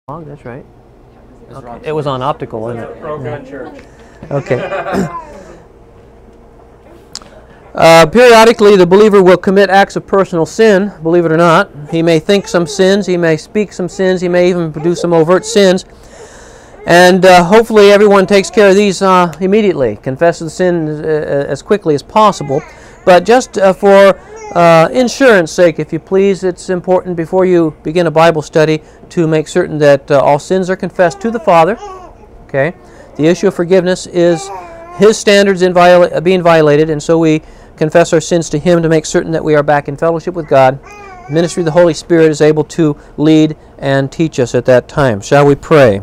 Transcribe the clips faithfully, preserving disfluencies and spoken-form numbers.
That's right. Okay. It was on optical, wasn't it? Pro-gun church. Okay. uh, periodically, the believer will commit acts of personal sin, believe it or not. He may think some sins, he may speak some sins, he may even do some overt sins. And uh, hopefully everyone takes care of these uh, immediately, confesses the sin as, uh, as quickly as possible. But just uh, for uh, insurance sake, if you please, it's important before you begin a Bible study to make certain that uh, all sins are confessed to the Father. Okay, the issue of forgiveness is His standards in viola- being violated, and so we confess our sins to Him to make certain that we are back in fellowship with God. The ministry of the Holy Spirit is able to lead and teach us at that time. Shall we pray?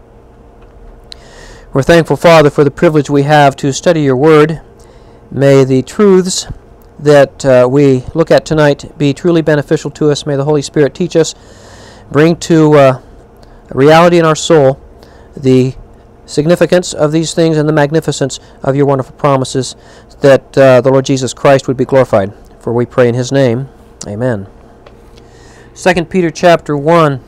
We're thankful, Father, for the privilege we have to study Your Word. May the truths that uh, we look at tonight be truly beneficial to us. May the Holy Spirit teach us, bring to uh, reality in our soul the significance of these things and the magnificence of Your wonderful promises, that uh, the Lord Jesus Christ would be glorified. For we pray in His name. Amen. Second Peter chapter one.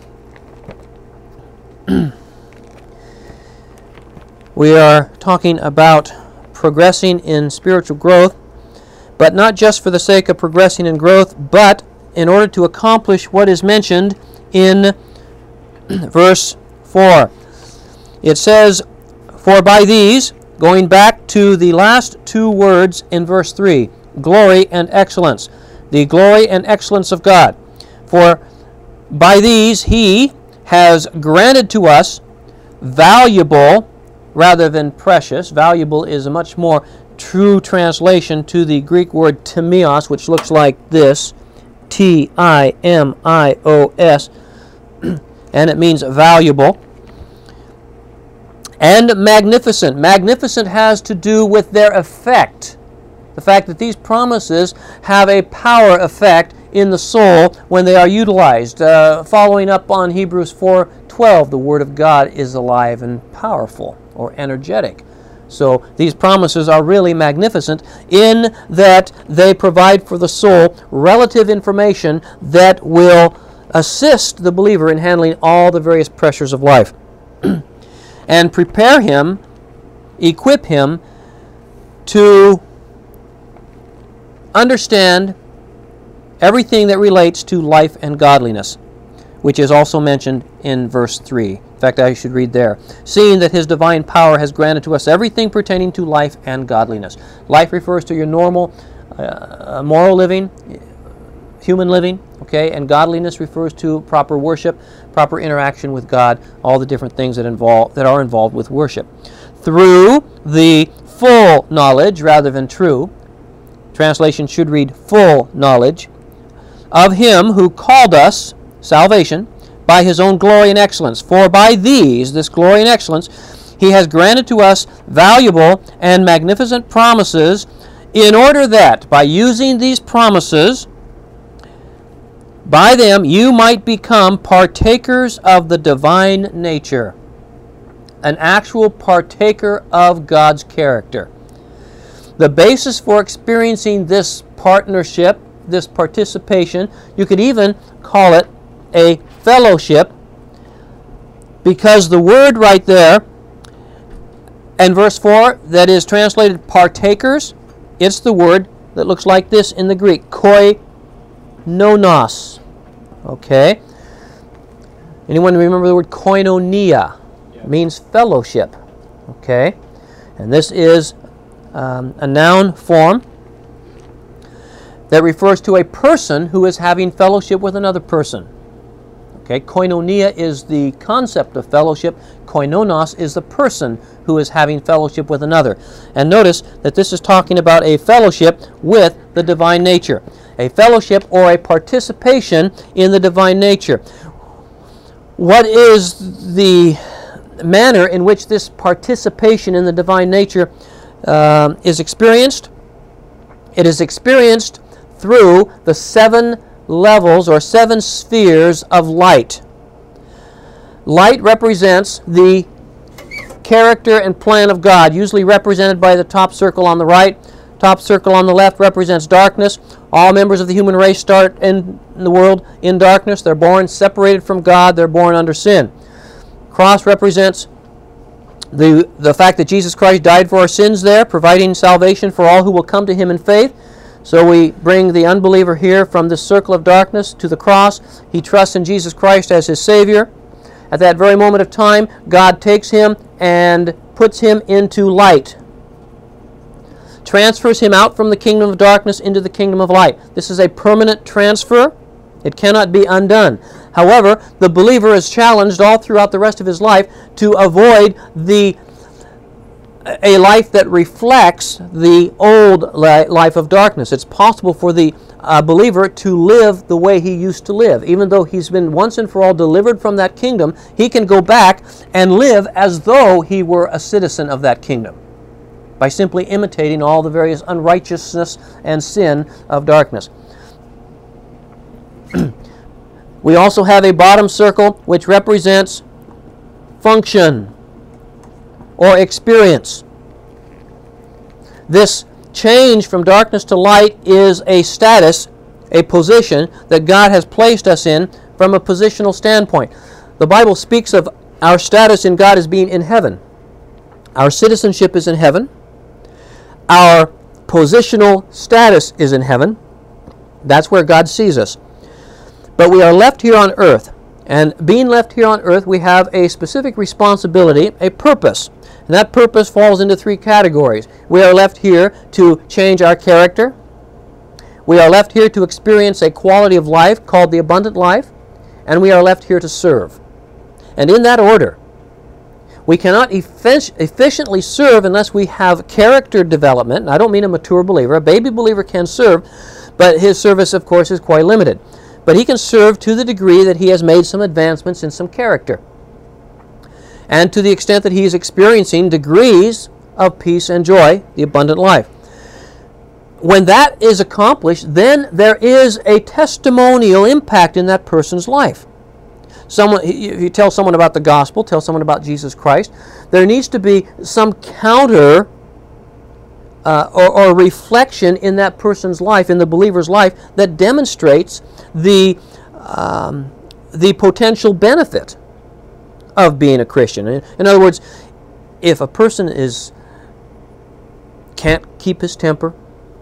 We are talking about progressing in spiritual growth, but not just for the sake of progressing in growth, but in order to accomplish what is mentioned in verse four. It says, "For by these," going back to the last two words in verse three, glory and excellence, the glory and excellence of God. "For by these He has granted to us valuable," rather than precious. Valuable is a much more true translation to the Greek word timios, which looks like this, T I M I O S, and it means valuable. And magnificent. Magnificent has to do with their effect. The fact that these promises have a power effect in the soul when they are utilized. Uh, following up on Hebrews four twelve, the Word of God is alive and powerful, or energetic. So these promises are really magnificent in that they provide for the soul relative information that will assist the believer in handling all the various pressures of life and prepare him, equip him to understand everything that relates to life and godliness, which is also mentioned in verse three. In fact, I should read there. "Seeing that His divine power has granted to us everything pertaining to life and godliness." Life refers to your normal uh, moral living, human living, okay? And godliness refers to proper worship, proper interaction with God, all the different things that involve that are involved with worship. "Through the full knowledge," rather than true. Translation should read full knowledge, "of Him who called us," salvation, "by His own glory and excellence. For by these," this glory and excellence, "He has granted to us valuable and magnificent promises, in order that," by using these promises, "by them you might become partakers of the divine nature." An actual partaker of God's character. The basis for experiencing this partnership, this participation, you could even call it a fellowship, because the word right there in verse four that is translated partakers, it's the word that looks like this in the Greek, koinonos. Okay? Anyone remember the word koinonia? It means fellowship. Okay? And this is um, a noun form that refers to a person who is having fellowship with another person. Okay, koinonia is the concept of fellowship. Koinonos is the person who is having fellowship with another. And notice that this is talking about a fellowship with the divine nature. A fellowship or a participation in the divine nature. What is the manner in which this participation in the divine nature um, is experienced? It is experienced through the seven levels or seven spheres of light. Light represents the character and plan of God, usually represented by the top circle on the right. Top circle on the left represents darkness. All members of the human race start in the world in darkness. They're born separated from God. They're born under sin. cross represents the, the fact that Jesus Christ died for our sins there, providing salvation for all who will come to him in faith. So we bring the unbeliever here from this circle of darkness to the cross. He trusts in Jesus Christ as his Savior. At that very moment of time, God takes him and puts him into light. Transfers him out from the kingdom of darkness into the kingdom of light. This is a permanent transfer. It cannot be undone. However, the believer is challenged all throughout the rest of his life to avoid the a life that reflects the old li- life of darkness. It's possible for the uh, believer to live the way he used to live. Even though he's been once and for all delivered from that kingdom, he can go back and live as though he were a citizen of that kingdom by simply imitating all the various unrighteousness and sin of darkness. We also have a bottom circle which represents function or experience. This change from darkness to light is a status, a position that God has placed us in from a positional standpoint. The Bible speaks of our status in God as being in heaven. Our citizenship is in heaven. Our positional status is in heaven. That's where God sees us. But we are left here on earth. And being left here on earth, we have a specific responsibility, a purpose. And that purpose falls into three categories. We are left here to change our character. We are left here to experience a quality of life called the abundant life. And we are left here to serve. And in that order, we cannot effic- efficiently serve unless we have character development. And I don't mean a mature believer. A baby believer can serve, but his service, of course, is quite limited. But he can serve to the degree that he has made some advancements in some character. And to the extent that he is experiencing degrees of peace and joy, the abundant life. When that is accomplished, then there is a testimonial impact in that person's life. Someone, if you tell someone about the gospel, tell someone about Jesus Christ, there needs to be some counter uh, or, or reflection in that person's life, in the believer's life, that demonstrates the um, the potential benefit of being a Christian. In other words, if a person is can't keep his temper,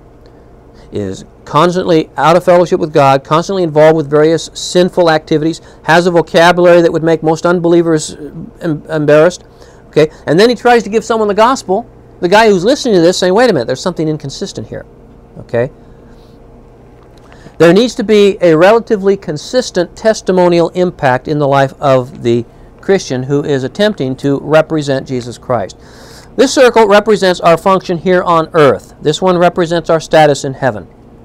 is constantly out of fellowship with God, constantly involved with various sinful activities, has a vocabulary that would make most unbelievers embarrassed, okay, and then he tries to give someone the gospel, the guy who's listening to this saying, wait a minute, there's something inconsistent here, okay? There needs to be a relatively consistent testimonial impact in the life of the Christian who is attempting to represent Jesus Christ. This circle represents our function here on earth. This one represents our status in heaven.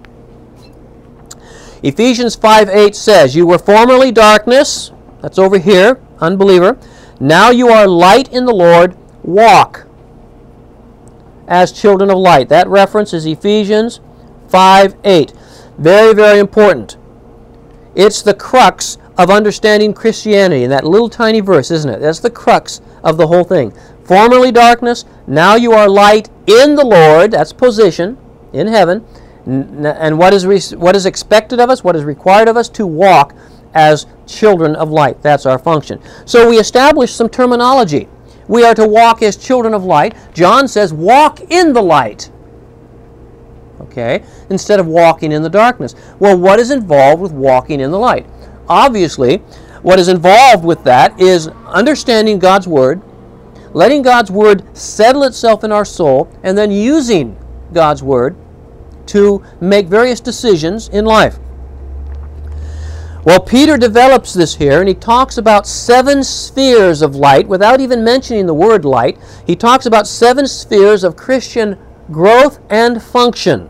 Ephesians five eight says, you were formerly darkness, that's over here, unbeliever. Now you are light in the Lord, walk as children of light. That reference is Ephesians five eight. Very, very important. It's the crux of understanding Christianity in that little tiny verse, isn't it? That's the crux of the whole thing. Formerly darkness, now you are light in the Lord. That's position in heaven. And what is re- what is expected of us, what is required of us? To walk as children of light. That's our function. So we establish some terminology. We are to walk as children of light. John says, walk in the light. Okay? Instead of walking in the darkness. Well, what is involved with walking in the light? Obviously, what is involved with that is understanding God's Word, letting God's Word settle itself in our soul, and then using God's Word to make various decisions in life. Well, Peter develops this here, and he talks about seven spheres of light without even mentioning the word light. He talks about seven spheres of Christian growth and function.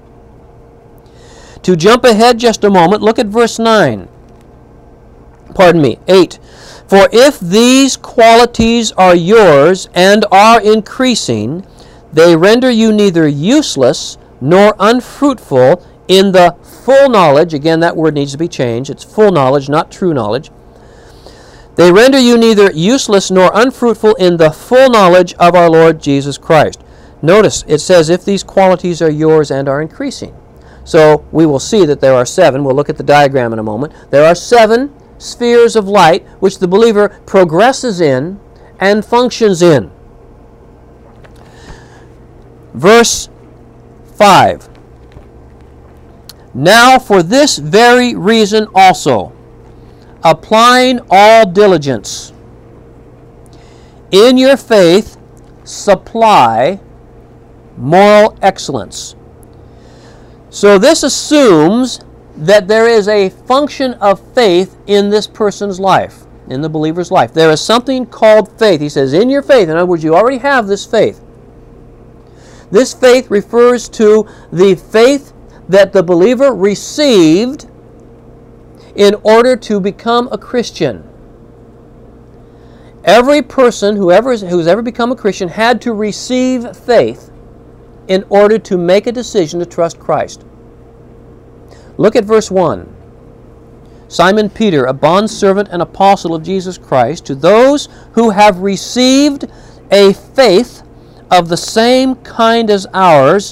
To jump ahead just a moment, look at verse nine. Pardon me, eight. For if these qualities are yours and are increasing, they render you neither useless nor unfruitful in the full knowledge. Again, that word needs to be changed. It's full knowledge, not true knowledge. They render you neither useless nor unfruitful in the full knowledge of our Lord Jesus Christ. Notice, it says, if these qualities are yours and are increasing. So we will see that there are seven. We'll look at the diagram in a moment. There are seven spheres of light which the believer progresses in and functions in. Verse five. Now for this very reason also, applying all diligence, in your faith supply moral excellence. So this assumes that there is a function of faith in this person's life, in the believer's life. There is something called faith. He says, in your faith, in other words, you already have this faith. This faith refers to the faith that the believer received in order to become a Christian. Every person who ever, who's ever become a Christian had to receive faith in order to make a decision to trust Christ. Look at verse one. Simon Peter, a bondservant and apostle of Jesus Christ, to those who have received a faith of the same kind as ours,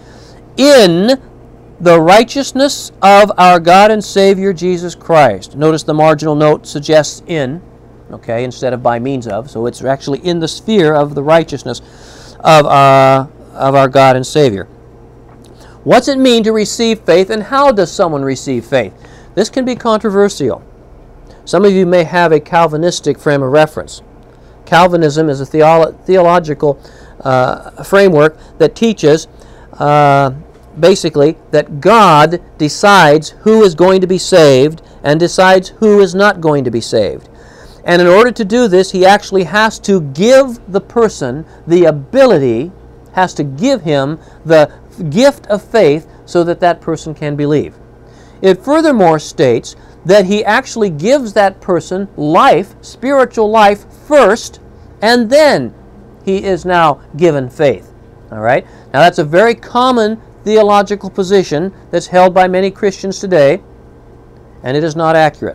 in the righteousness of our God and Savior Jesus Christ. Notice the marginal note suggests in, okay, instead of by means of. So it's actually in the sphere of the righteousness of our, of our God and Savior. What's it mean to receive faith, and how does someone receive faith? This can be controversial. Some of you may have a Calvinistic frame of reference. Calvinism is a theolo- theological uh, framework that teaches uh, basically that God decides who is going to be saved and decides who is not going to be saved. And in order to do this, he actually has to give the person the ability, has to give him the gift of faith so that that person can believe. It furthermore states that he actually gives that person life, spiritual life first, and then he is now given faith. All right? Now that's a very common theological position that's held by many Christians today, and it is not accurate.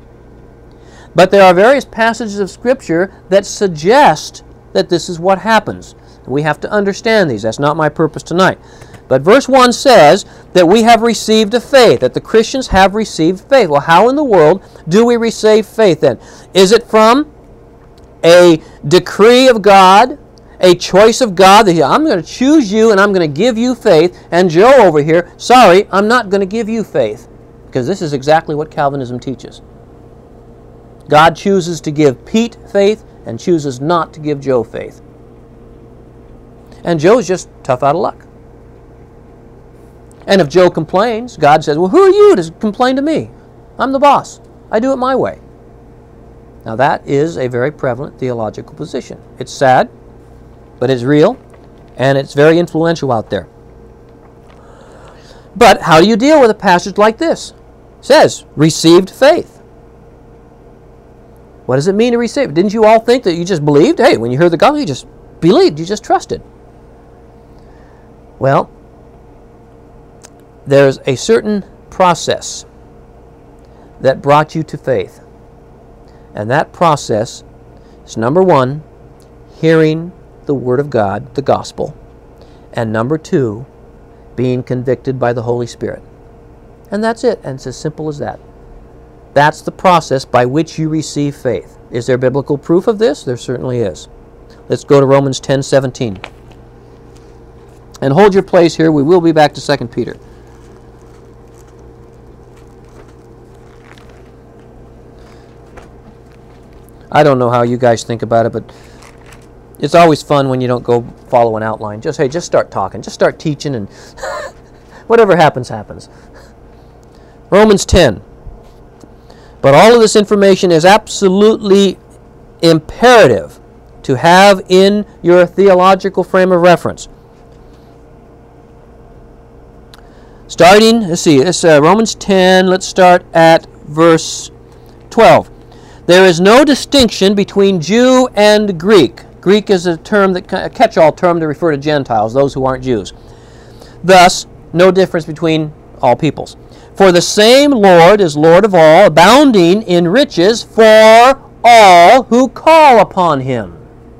But there are various passages of Scripture that suggest that this is what happens. We have to understand these. That's not my purpose tonight. But verse one says that we have received a faith, that the Christians have received faith. Well, how in the world do we receive faith then? Is it from a decree of God, a choice of God, that I'm going to choose you and I'm going to give you faith, and Joe over here, sorry, I'm not going to give you faith? Because this is exactly what Calvinism teaches. God chooses to give Pete faith and chooses not to give Joe faith. And Joe's just tough out of luck. And if Joe complains, God says, well, who are you to complain to me? I'm the boss. I do it my way. Now that is a very prevalent theological position. It's sad, but it's real, and it's very influential out there. But how do you deal with a passage like this? It says, received faith. What does it mean to receive? Didn't you all think that you just believed? Hey, when you heard the gospel, you just believed, you just trusted. Well, there's a certain process that brought you to faith. And that process is, number one, hearing the Word of God, the gospel. And number two, being convicted by the Holy Spirit. And that's it. And it's as simple as that. That's the process by which you receive faith. Is there biblical proof of this? There certainly is. Let's go to Romans ten seventeen. And hold your place here. We will be back to Second Peter. I don't know how you guys think about it, but it's always fun when you don't go follow an outline. Just, hey, just start talking. Just start teaching, and whatever happens, happens. Romans ten. But all of this information is absolutely imperative to have in your theological frame of reference. Starting, let's see, it's uh, Romans ten, let's start at verse twelve. There is no distinction between Jew and Greek. Greek is a term, that a catch-all term to refer to Gentiles, those who aren't Jews. Thus, no difference between all peoples. For the same Lord is Lord of all, abounding in riches for all who call upon Him.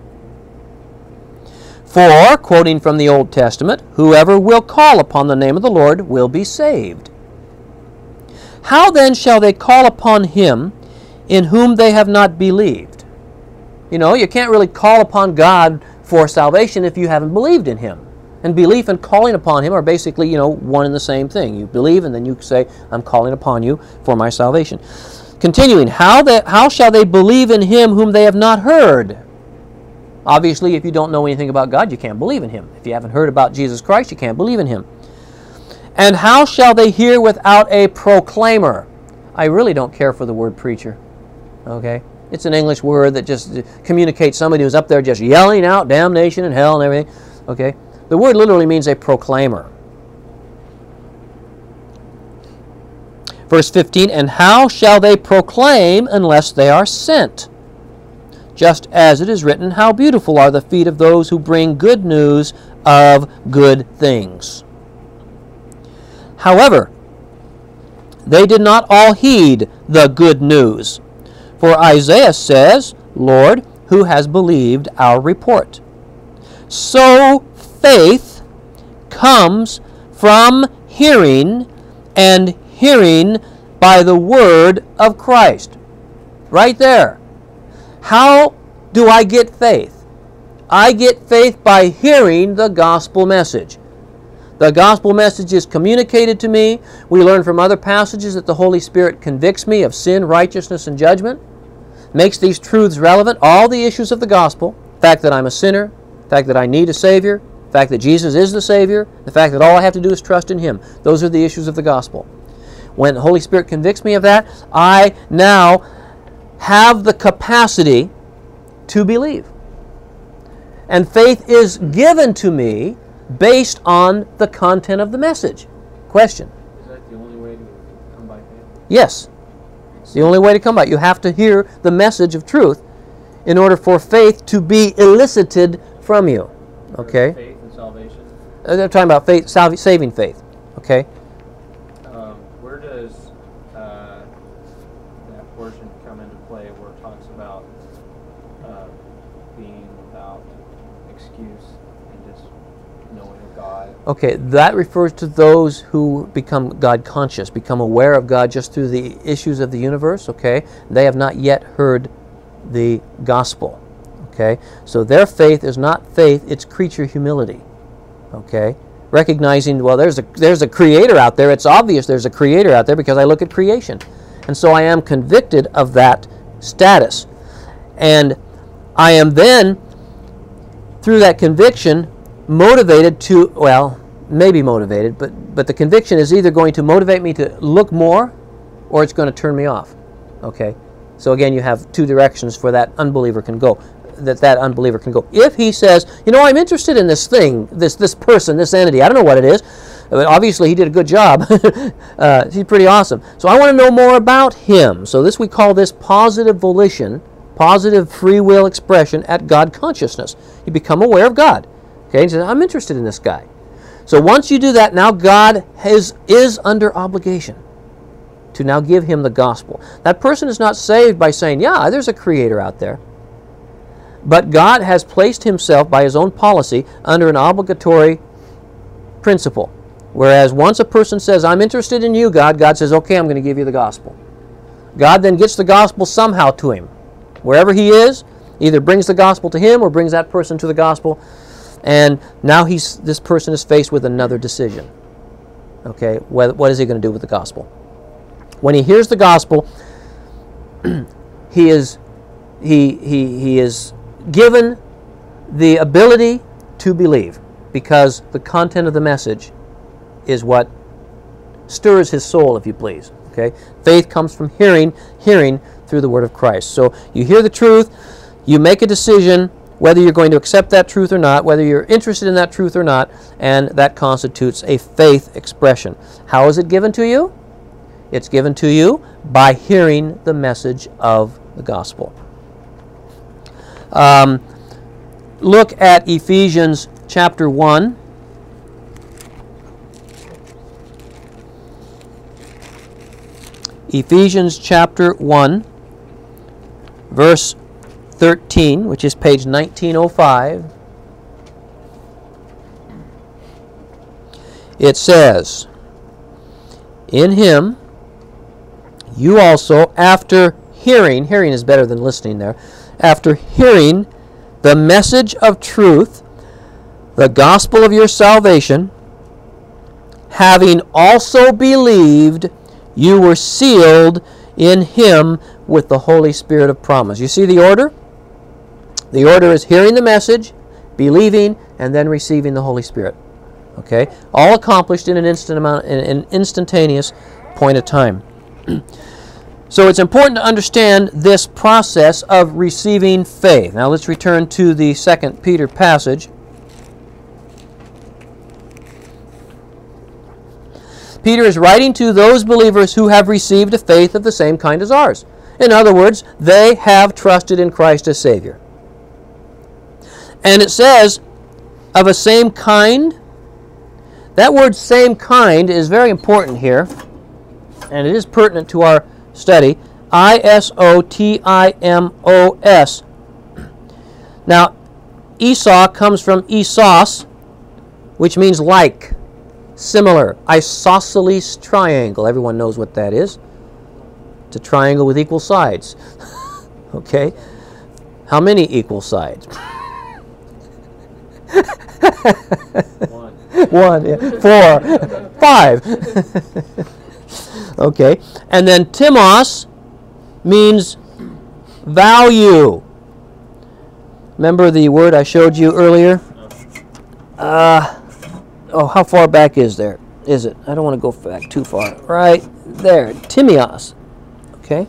For, quoting from the Old Testament, whoever will call upon the name of the Lord will be saved. How then shall they call upon Him in whom they have not believed. You know, you can't really call upon God for salvation if you haven't believed in Him. And belief and calling upon Him are basically, you know, one and the same thing. You believe and then you say, I'm calling upon you for my salvation. Continuing, how, they, how shall they believe in Him whom they have not heard? Obviously, if you don't know anything about God, you can't believe in Him. If you haven't heard about Jesus Christ, you can't believe in Him. And how shall they hear without a proclaimer? I really don't care for the word preacher. Okay? It's an English word that just communicates somebody who's up there just yelling out damnation and hell and everything. Okay? The word literally means a proclaimer. Verse fifteen, and how shall they proclaim unless they are sent? Just as it is written, how beautiful are the feet of those who bring good news of good things. However, they did not all heed the good news. For Isaiah says, Lord, who has believed our report? So faith comes from hearing, and hearing by the word of Christ. Right there. How do I get faith? I get faith by hearing the gospel message. The gospel message is communicated to me. We learn from other passages that the Holy Spirit convicts me of sin, righteousness, and judgment. Makes these truths relevant. All the issues of the gospel. The fact that I'm a sinner. The fact that I need a Savior. The fact that Jesus is the Savior. The fact that all I have to do is trust in Him. Those are the issues of the gospel. When the Holy Spirit convicts me of that, I now have the capacity to believe. And faith is given to me based on the content of the message. Question. Is that the only way to come by faith? Yes. It's the only way to come by it. You have to hear the message of truth in order for faith to be elicited from you. Okay? Faith and salvation. Uh, They're talking about faith, salv- saving faith. Okay? Um, where does uh, that portion come into play where it talks about uh, being without excuse and just knowing of God? Okay, that refers to those who become God conscious, become aware of God just through the issues of the universe, okay? They have not yet heard the gospel, okay? So their faith is not faith, it's creature humility, okay? Recognizing, well, there's a, there's a creator out there. It's obvious there's a creator out there because I look at creation. And so I am convicted of that status. And I am then, through that conviction, motivated to, well, maybe motivated, but, but the conviction is either going to motivate me to look more or it's going to turn me off. Okay? So again, you have two directions for that unbeliever can go. That that unbeliever can go. If he says, you know, I'm interested in this thing, this this person, this entity, I don't know what it is, but obviously he did a good job. uh, he's pretty awesome. So I want to know more about him. So this, we call this positive volition, positive free will expression at God consciousness. You become aware of God. Okay, he says, I'm interested in this guy. So once you do that, now God has, is under obligation to now give him the gospel. That person is not saved by saying, yeah, there's a creator out there. But God has placed himself by his own policy under an obligatory principle. Whereas once a person says, I'm interested in you, God, God says, okay, I'm going to give you the gospel. God then gets the gospel somehow to him. Wherever he is, either brings the gospel to him or brings that person to the gospel. And now he's this person is faced with another decision. Okay, what, what is he going to do with the gospel? When he hears the gospel, he is he he he is given the ability to believe because the content of the message is what stirs his soul, if you please. Okay, faith comes from hearing, hearing through the word of Christ. So you hear the truth, you make a decision whether you're going to accept that truth or not, whether you're interested in that truth or not, and that constitutes a faith expression. How is it given to you? It's given to you by hearing the message of the gospel. Um, look at Ephesians chapter one. Ephesians chapter one, verse thirteen, which is page nineteen oh five. It says, in him you also, after hearing, hearing is better than listening there, after hearing the message of truth, the gospel of your salvation, having also believed, you were sealed in him with the Holy Spirit of promise. You see the order? The order is hearing the message, believing, and then receiving the Holy Spirit. Okay? All accomplished in an instant amount, in an instantaneous point of time. So it's important to understand this process of receiving faith. Now let's return to the Second Peter passage. Peter is writing to those believers who have received a faith of the same kind as ours. In other words, they have trusted in Christ as Savior. And it says, of a same kind. That word same kind is very important here, and it is pertinent to our study. I S O T I M O S. Now, Esau comes from Esau's, which means like, similar. Isosceles triangle. Everyone knows what that is. It's a triangle with equal sides. Okay? How many equal sides? One. One, yeah. Four, five. Okay, and then timos means value. Remember the word I showed you earlier? Uh, oh, how far back is there? Is it? I don't want to go back too far. Right there, timios. Okay.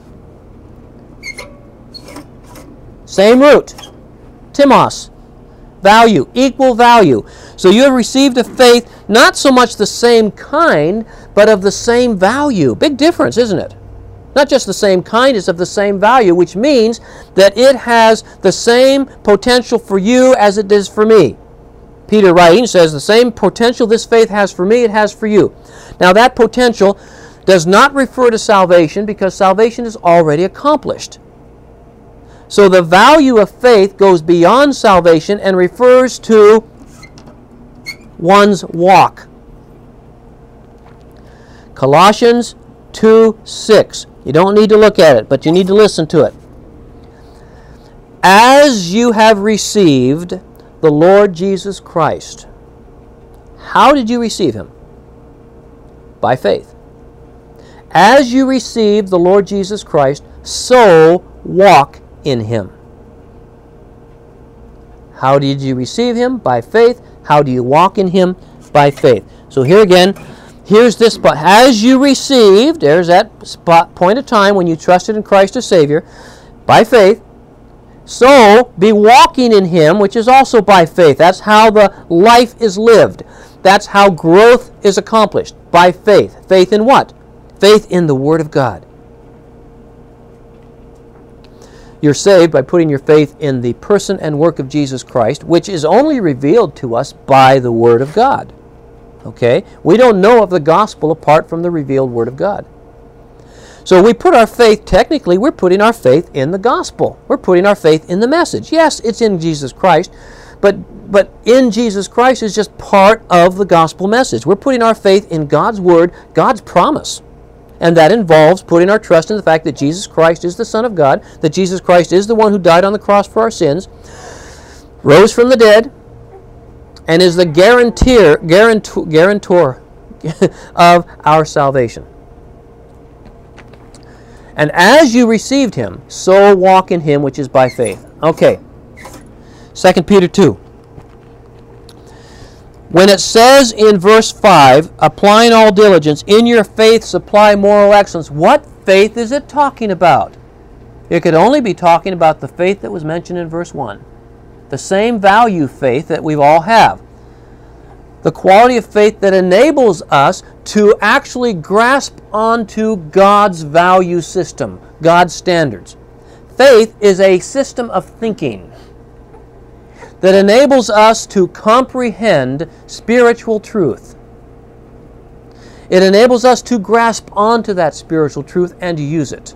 Same root. Timos. Value, equal value. So you have received a faith, not so much the same kind, but of the same value. Big difference, isn't it? Not just the same kind, it's of the same value, which means that it has the same potential for you as it is for me. Peter writing says the same potential this faith has for me, it has for you. Now that potential does not refer to salvation because salvation is already accomplished. So the value of faith goes beyond salvation and refers to one's walk. Colossians two six. You don't need to look at it, but you need to listen to it. As you have received the Lord Jesus Christ. How did you receive him? By faith. As you receive the Lord Jesus Christ, so walk in him. How did you receive him? By faith. How do you walk in him? By faith. So here again, here's this spot. As you received, there's that spot, point of time when you trusted in Christ as Savior, by faith. So be walking in him, which is also by faith. That's how the life is lived. That's how growth is accomplished. By faith. Faith in what? Faith in the Word of God. You're saved by putting your faith in the person and work of Jesus Christ, which is only revealed to us by the Word of God. Okay? We don't know of the gospel apart from the revealed Word of God. So we put our faith, technically, we're putting our faith in the gospel. We're putting our faith in the message. Yes, it's in Jesus Christ, but, but in Jesus Christ is just part of the gospel message. We're putting our faith in God's Word, God's promise. And that involves putting our trust in the fact that Jesus Christ is the Son of God, that Jesus Christ is the one who died on the cross for our sins, rose from the dead, and is the guarantor, guarantor, guarantor of our salvation. And as you received him, so walk in him, which is by faith. Okay. Second Peter two. When it says in verse five, applying all diligence, in your faith supply moral excellence, what faith is it talking about? It could only be talking about the faith that was mentioned in verse one. The same value faith that we all have. The quality of faith that enables us to actually grasp onto God's value system, God's standards. Faith is a system of thinking that enables us to comprehend spiritual truth. It enables us to grasp onto that spiritual truth and use it.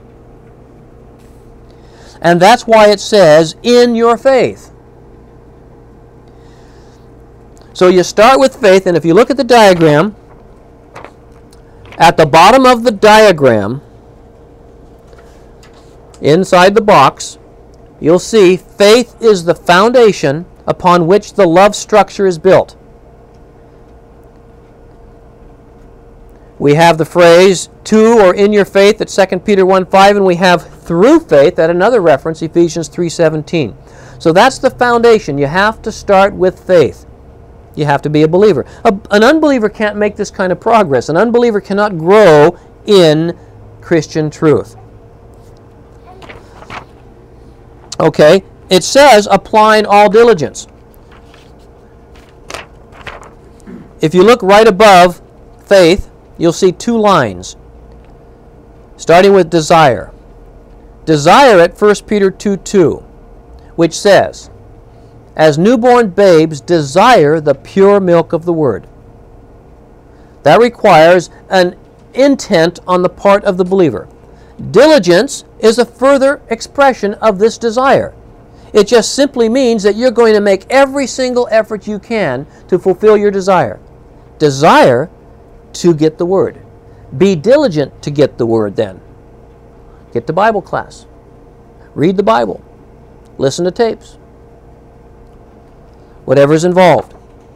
And that's why it says, in your faith. So you start with faith, and if you look at the diagram, at the bottom of the diagram, inside the box, you'll see faith is the foundation upon which the love structure is built. We have the phrase, to or in your faith at Second Peter one five, and we have through faith at another reference, Ephesians three seventeen. So that's the foundation. You have to start with faith. You have to be a believer. A, an unbeliever can't make this kind of progress. An unbeliever cannot grow in Christian truth. Okay, it says applying all diligence. If you look right above faith, you'll see two lines, starting with desire. Desire at First Peter two two, which says, as newborn babes desire the pure milk of the Word. That requires an intent on the part of the believer. Diligence is a further expression of this desire. It just simply means that you're going to make every single effort you can to fulfill your desire. Desire to get the Word. Be diligent to get the Word then. Get to Bible class. Read the Bible. Listen to tapes. Whatever's involved.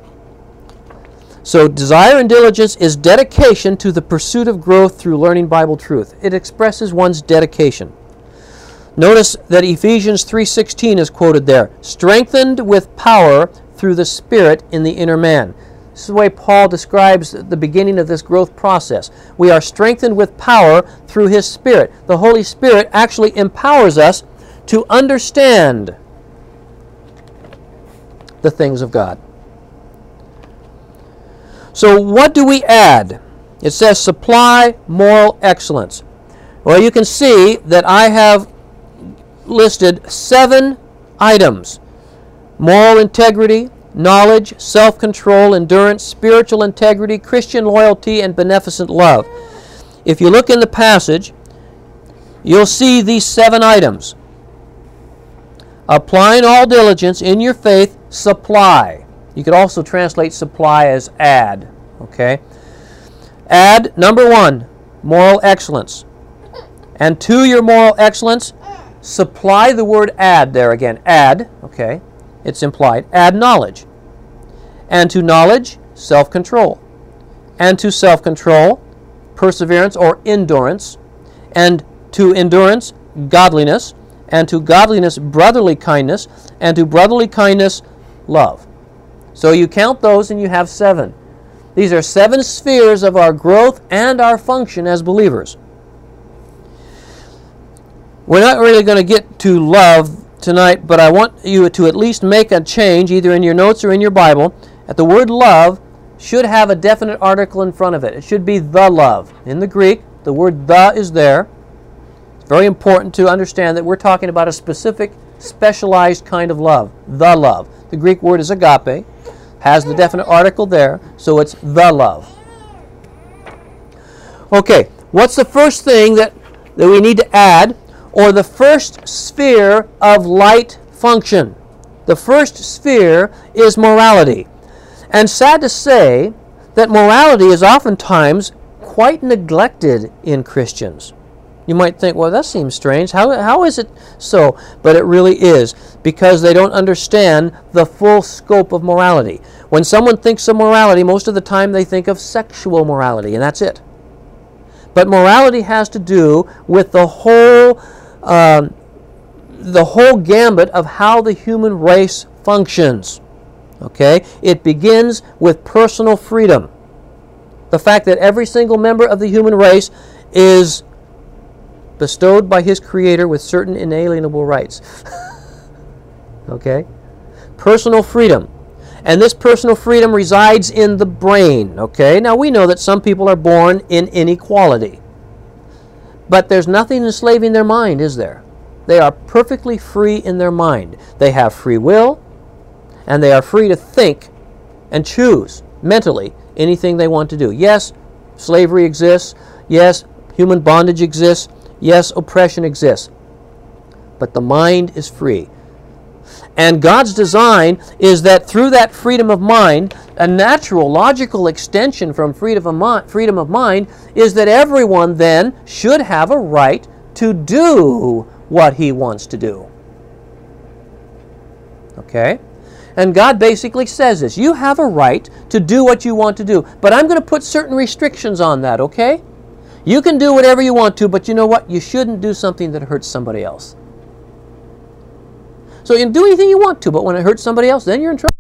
So desire and diligence is dedication to the pursuit of growth through learning Bible truth. It expresses one's dedication. Notice that Ephesians three sixteen is quoted there. Strengthened with power through the Spirit in the inner man. This is the way Paul describes the beginning of this growth process. We are strengthened with power through His Spirit. The Holy Spirit actually empowers us to understand the things of God. So what do we add? It says supply moral excellence. Well, you can see that I have listed seven items. Moral integrity, knowledge, self-control, endurance, spiritual integrity, Christian loyalty, and beneficent love. If you look in the passage, you'll see these seven items. Applying all diligence in your faith, supply. You could also translate supply as add. Okay? Add, number one, moral excellence. And to your moral excellence, supply the word add there again. Add, okay, it's implied. Add knowledge. And to knowledge, self-control. And to self-control, perseverance or endurance. And to endurance, godliness. And to godliness, brotherly kindness. And to brotherly kindness, love. So you count those and you have seven. These are seven spheres of our growth and our function as believers. We're not really going to get to love tonight, but I want you to at least make a change, either in your notes or in your Bible. At the word love should have a definite article in front of it. It should be the love. In the Greek, the word the is there. It's very important to understand that we're talking about a specific, specialized kind of love. The love. The Greek word is agape. Has the definite article there, so it's the love. Okay, what's the first thing that, that we need to add, or the first sphere of light function? The first sphere is morality. And sad to say that morality is oftentimes quite neglected in Christians. You might think, well, that seems strange. How, how is it so? But it really is, because they don't understand the full scope of morality. When someone thinks of morality, most of the time they think of sexual morality, and that's it. But morality has to do with the whole, um, the whole gambit of how the human race functions. Okay? It begins with personal freedom. The fact that every single member of the human race is bestowed by his Creator with certain inalienable rights. Okay? Personal freedom. And this personal freedom resides in the brain. Okay? Now we know that some people are born in inequality. But there's nothing enslaving their mind, is there? They are perfectly free in their mind. They have free will, and they are free to think and choose mentally anything they want to do. Yes, slavery exists. Yes, human bondage exists. Yes, oppression exists. But the mind is free. And God's design is that through that freedom of mind, a natural, logical extension from freedom of mind, freedom of mind is that everyone then should have a right to do what he wants to do. Okay? And God basically says this. You have a right to do what you want to do, but I'm going to put certain restrictions on that, okay? You can do whatever you want to, but you know what? You shouldn't do something that hurts somebody else. So you can do anything you want to, but when it hurts somebody else, then you're in trouble.